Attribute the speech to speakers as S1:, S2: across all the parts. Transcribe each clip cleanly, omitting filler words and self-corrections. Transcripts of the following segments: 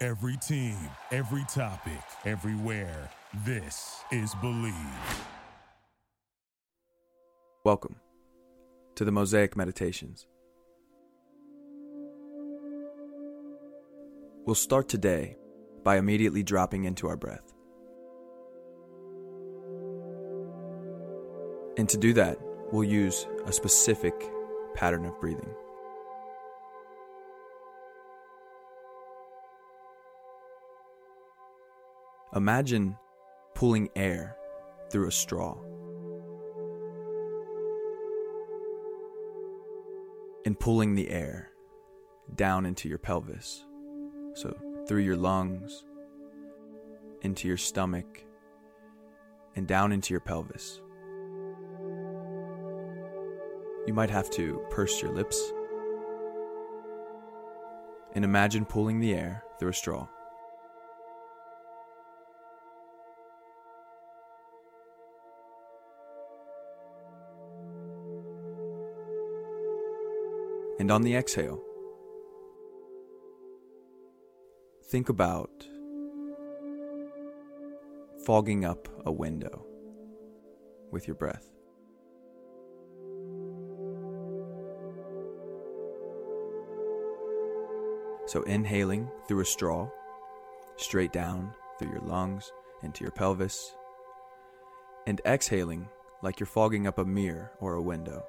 S1: Every team, every topic, everywhere. This is Believe.
S2: Welcome to the Mosaic Meditations. We'll start today by immediately dropping into our breath. And to do that, we'll use a specific pattern of breathing. Imagine pulling air through a straw and pulling the air down into your pelvis. So through your lungs, into your stomach, and down into your pelvis. You might have to purse your lips and imagine pulling the air through a straw. And on the exhale, think about fogging up a window with your breath. So inhaling through a straw, straight down through your lungs, into your pelvis, and exhaling like you're fogging up a mirror or a window.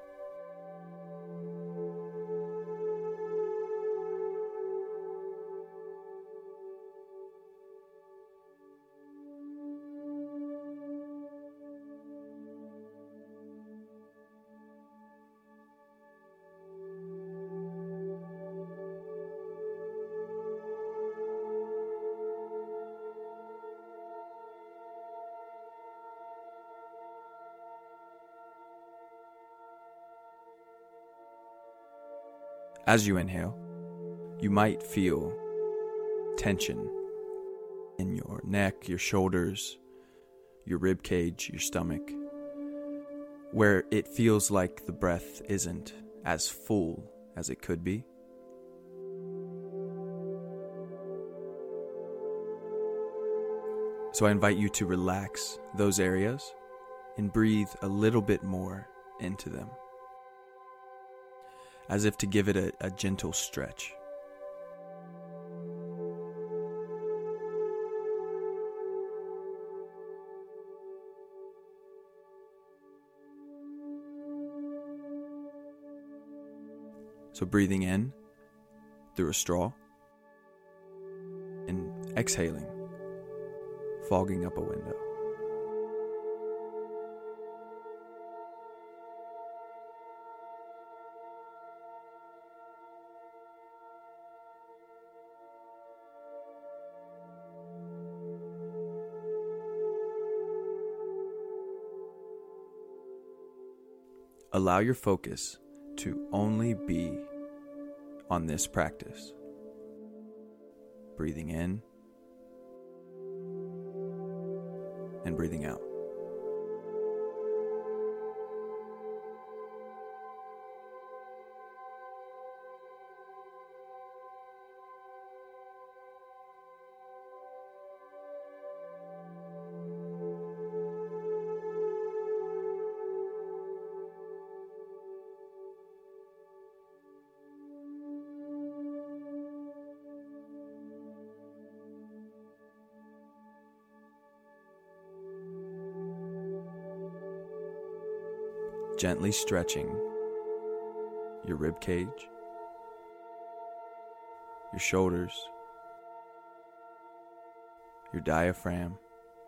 S2: As you inhale, you might feel tension in your neck, your shoulders, your rib cage, your stomach, where it feels like the breath isn't as full as it could be. So I invite you to relax those areas and breathe a little bit more into them, as if to give it a gentle stretch. So breathing in through a straw and exhaling, fogging up a window. Allow your focus to only be on this practice. Breathing in and breathing out. Gently stretching your rib cage, your shoulders, your diaphragm,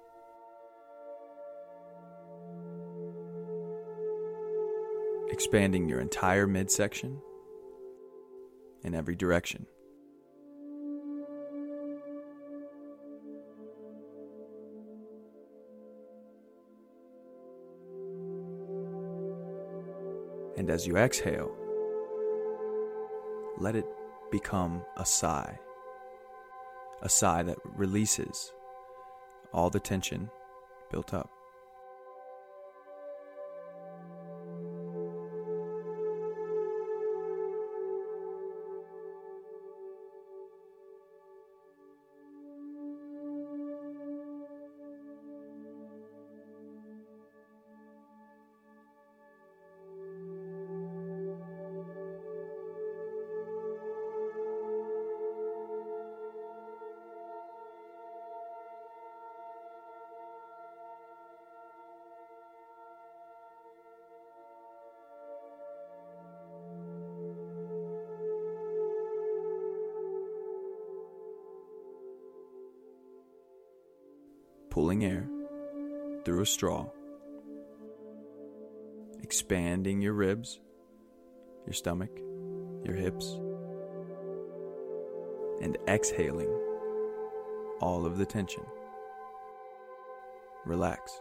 S2: expanding your entire midsection in every direction. And as you exhale, let it become a sigh that releases all the tension built up. pulling air through a straw, expanding your ribs, your stomach, your hips, and exhaling all of the tension. Relax.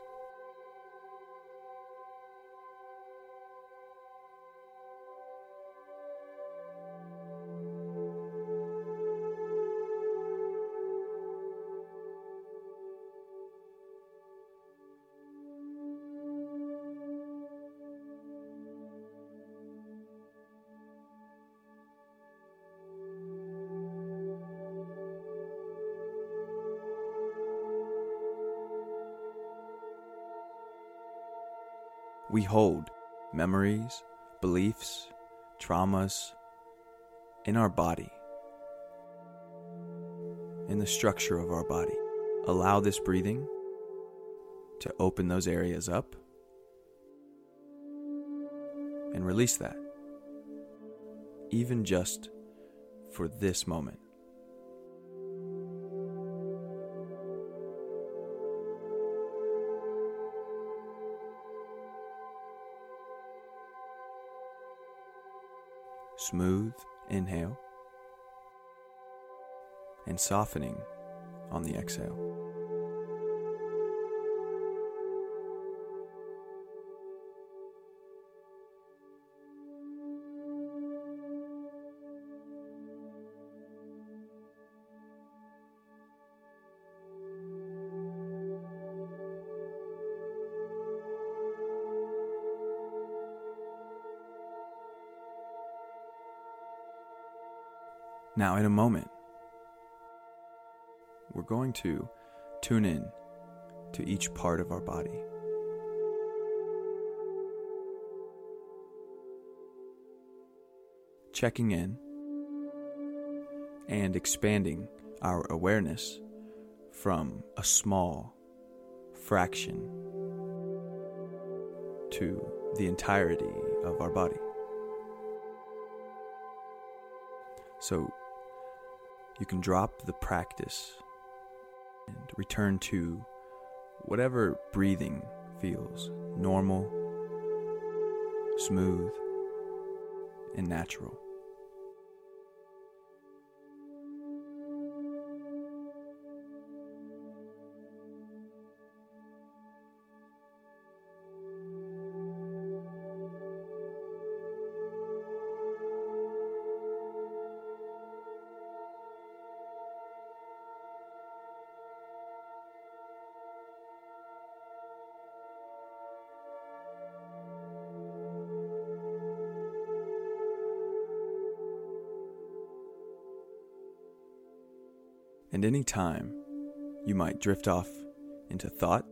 S2: We hold memories, beliefs, traumas in our body, in the structure of our body. Allow this breathing to open those areas up and release that, even just for this moment. Smooth inhale and softening on the exhale. Now, in a moment, we're going to tune in to each part of our body. Checking in and expanding our awareness from a small fraction to the entirety of our body. So you can drop the practice and return to whatever breathing feels normal, smooth, and natural. And any time you might drift off into thought,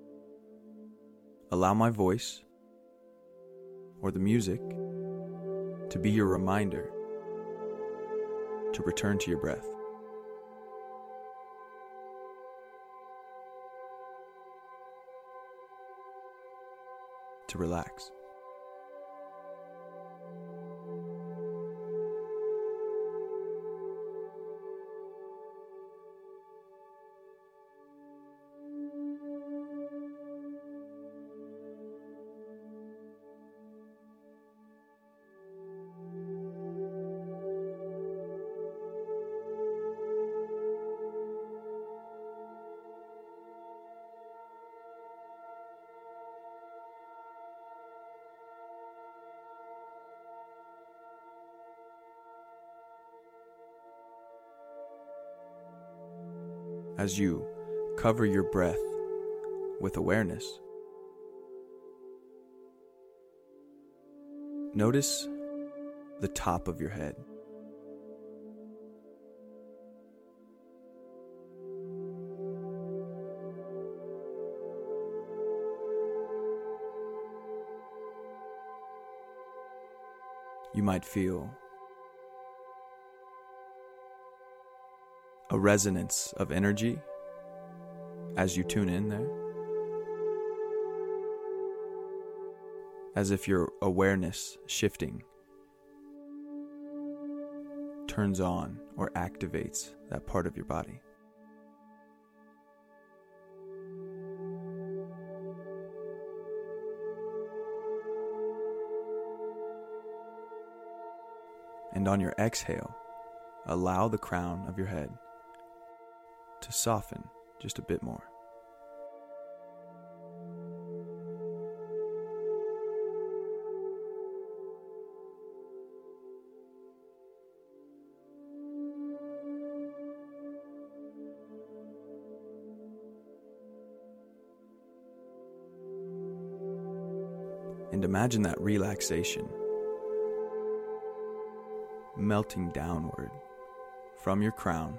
S2: allow my voice or the music to be your reminder to return to your breath. To relax. As you cover your breath with awareness, notice the top of your head. You might feel a resonance of energy as you tune in there, as if your awareness shifting turns on or activates that part of your body. And on your exhale, allow the crown of your head to soften just a bit more. And imagine that relaxation melting downward from your crown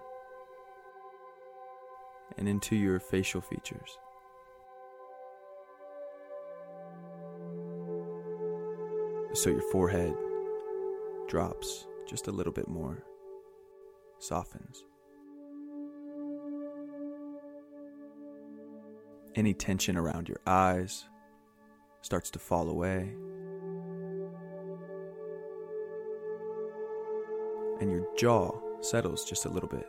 S2: and into your facial features. So your forehead drops just a little bit more, softens. Any tension around your eyes starts to fall away. And your jaw settles just a little bit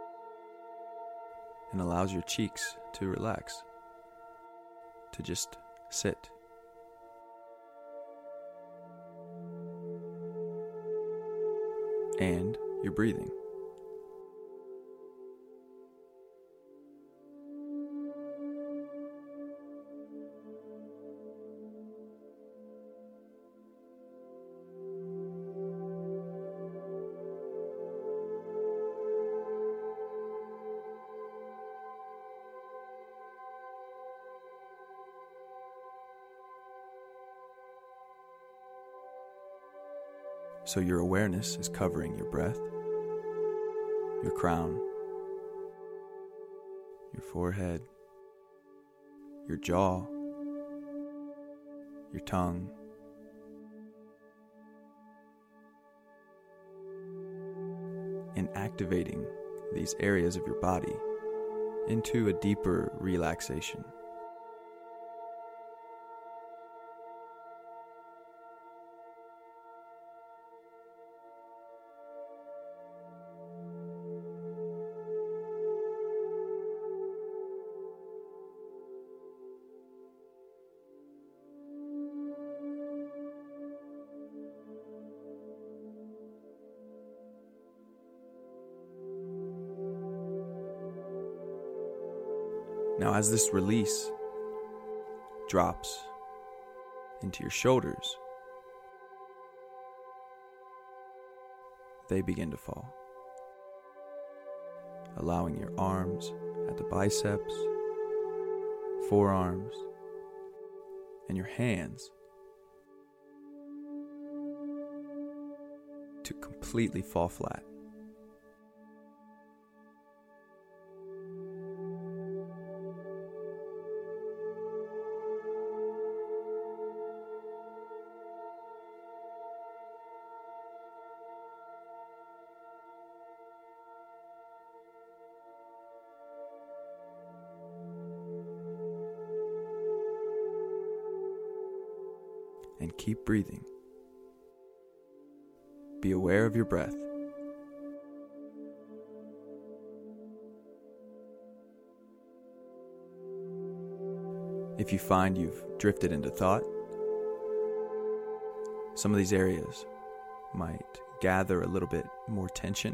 S2: and allows your cheeks to relax, to just sit. And you're breathing. So your awareness is covering your breath, your crown, your forehead, your jaw, your tongue, and activating these areas of your body into a deeper relaxation. Now, as this release drops into your shoulders, they begin to fall, allowing your arms at the biceps, forearms, and your hands to completely fall flat. And keep breathing. Be aware of your breath. If you find you've drifted into thought, some of these areas might gather a little bit more tension.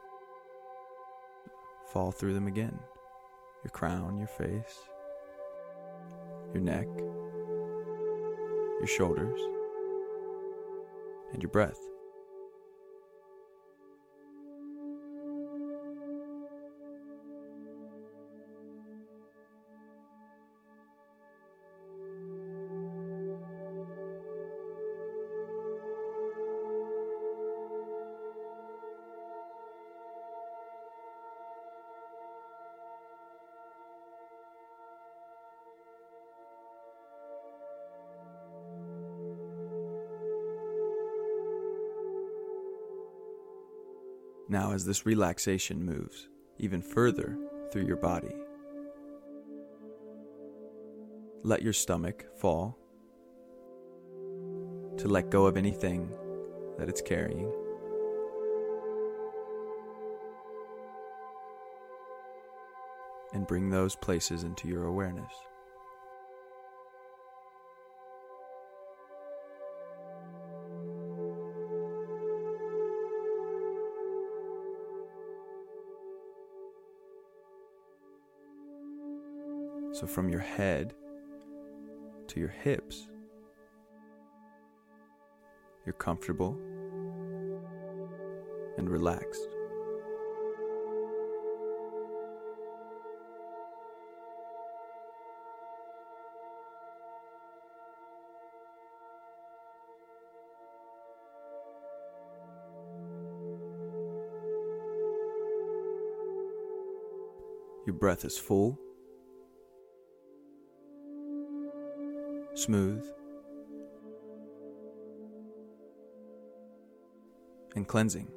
S2: Fall through them again. Your crown, your face, your neck, your shoulders, and your breath. Now, as this relaxation moves even further through your body, let your stomach fall to let go of anything that it's carrying. And bring those places into your awareness. So from your head to your hips, you're comfortable and relaxed. Your breath is full, smooth, and cleansing.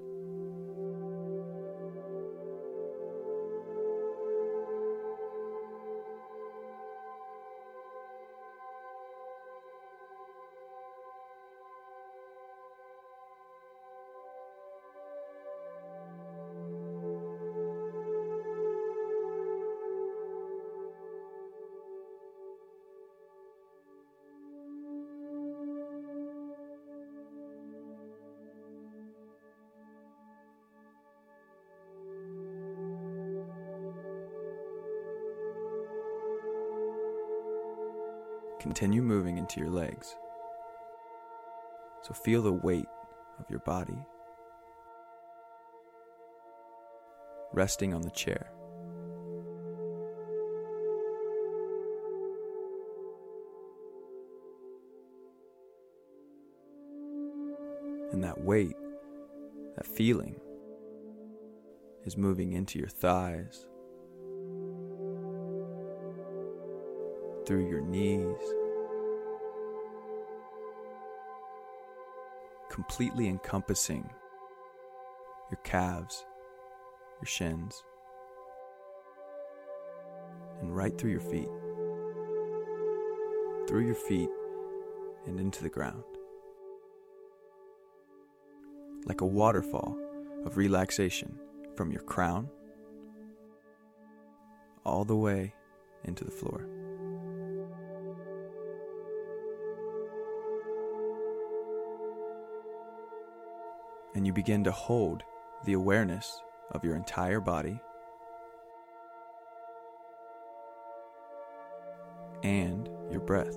S2: Continue moving into your legs. So feel the weight of your body resting on the chair. And that weight, that feeling, is moving into your thighs, through your knees, completely encompassing your calves, your shins, and right through your feet. Through your feet and into the ground. Like a waterfall of relaxation from your crown all the way into the floor. And you begin to hold the awareness of your entire body and your breath.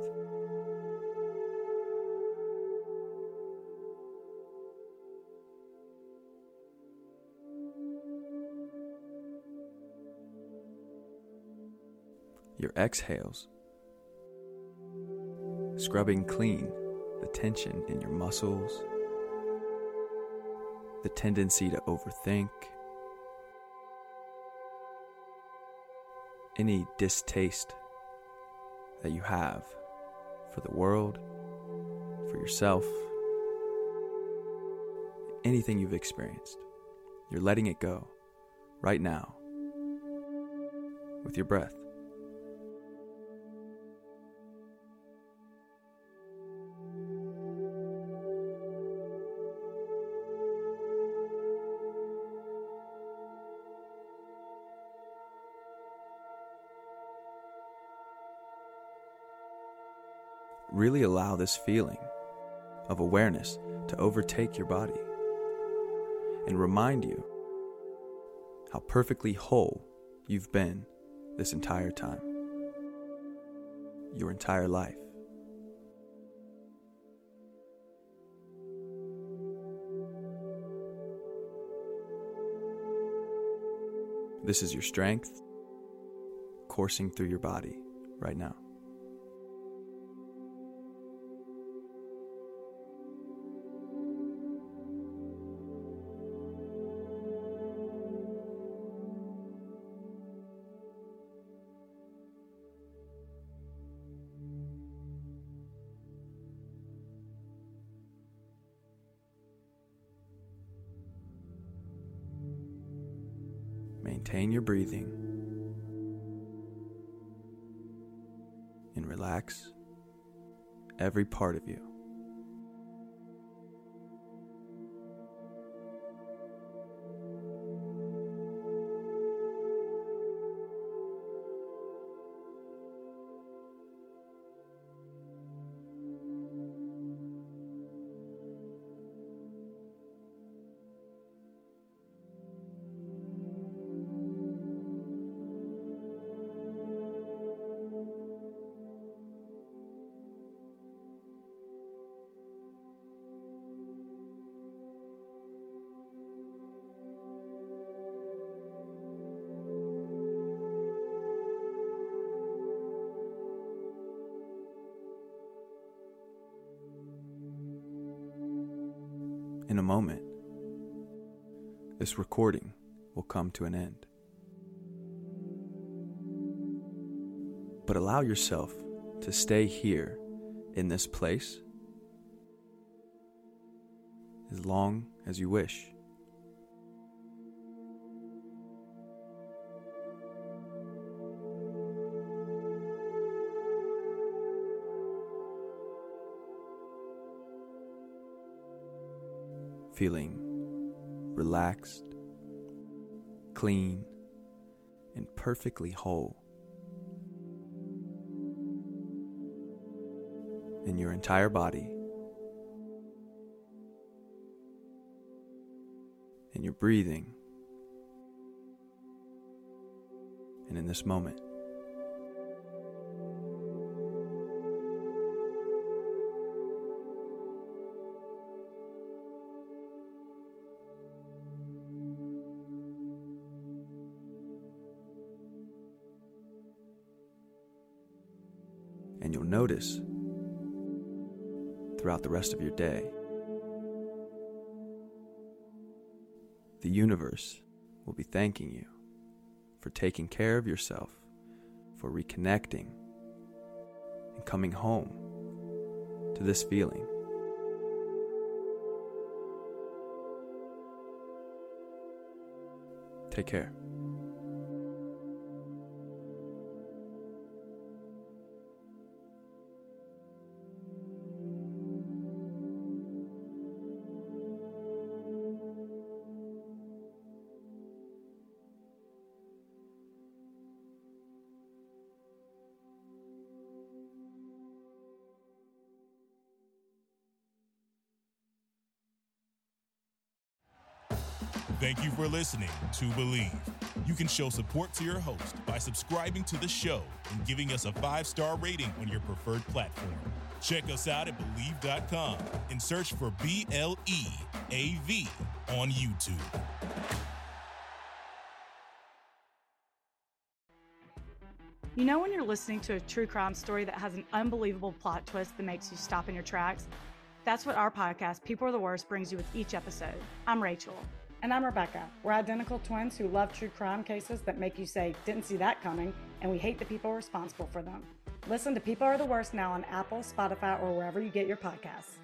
S2: Your exhales, scrubbing clean the tension in your muscles, the tendency to overthink, any distaste that you have for the world, for yourself, anything you've experienced. You're letting it go right now with your breath. Really allow this feeling of awareness to overtake your body and remind you how perfectly whole you've been this entire time, your entire life. This is your strength coursing through your body right now. Maintain your breathing and relax every part of you. in a moment, this recording will come to an end. But allow yourself to stay here in this place as long as you wish. Feeling relaxed, clean, and perfectly whole in your entire body, in your breathing, and in this moment. And you'll notice throughout the rest of your day, the universe will be thanking you for taking care of yourself, for reconnecting and coming home to this feeling. Take care.
S1: Thank you for listening to Believe. You can show support to your host by subscribing to the show and giving us a 5-star rating on your preferred platform. Check us out at Believe.com and search for BLEAV on YouTube.
S3: You know when you're listening to a true crime story that has an unbelievable plot twist that makes you stop in your tracks? That's what our podcast, People Are the Worst, brings you with each episode. I'm Rachel.
S4: And I'm Rebecca. We're identical twins who love true crime cases that make you say, didn't see that coming, and we hate the people responsible for them. Listen to People Are the Worst now on Apple, Spotify, or wherever you get your podcasts.